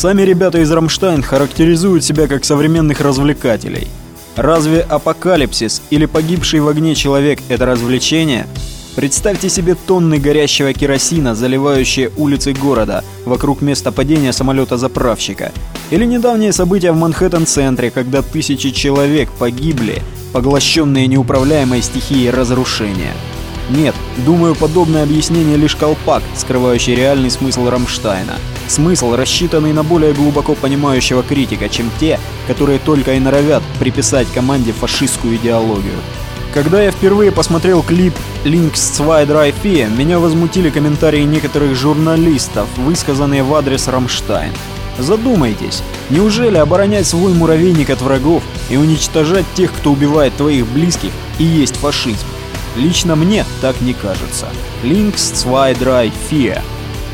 Сами ребята из «Рамштайн» характеризуют себя как современных развлекателей. Разве апокалипсис или погибший в огне человек – это развлечение? Представьте себе тонны горящего керосина, заливающие улицы города вокруг места падения самолета-заправщика. Или недавние события в Манхэттен-центре, когда тысячи человек погибли, поглощенные неуправляемой стихией разрушения. Нет, думаю, подобное объяснение лишь колпак, скрывающий реальный смысл «Рамштайна». Смысл, рассчитанный на более глубоко понимающего критика, чем те, которые только и норовят приписать команде фашистскую идеологию. Когда я впервые посмотрел клип «Links 2 Drei Vier», меня возмутили комментарии некоторых журналистов, высказанные в адрес «Рамштайн». Задумайтесь, неужели оборонять свой муравейник от врагов и уничтожать тех, кто убивает твоих близких, и есть фашизм? Лично мне так не кажется. «Links 2 Drei Vier».